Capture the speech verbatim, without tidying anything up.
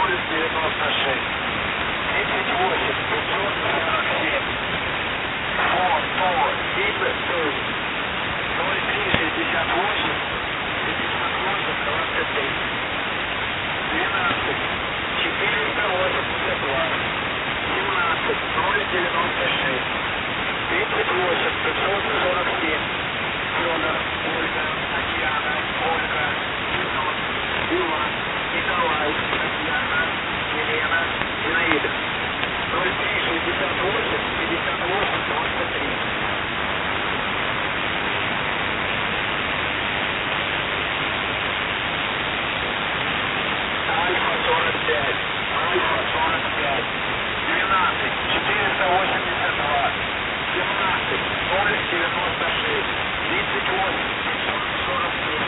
ноль девяносто шесть. тридцать восемь пятьсот сорок семь. Фон сто девять ноль три шестьдесят восемь пятьдесят восемь двадцать три. двенадцать четыреста восемьдесят два семнадцать ноль девяносто шесть. тридцать восемь пятьсот сорок семь. Федор, Ольга, Татьяна, Ольга, Иван, Иван, Николай, Татьяна, Елена, Зинаида. ноль три шестьдесят восемь пятьдесят восемь двадцать три. Альфа сорок пять. Альфа сорок пять. двенадцать четыреста восемьдесят два семнадцать ноль девяносто шесть. тридцать восемь пятьсот сорок семь.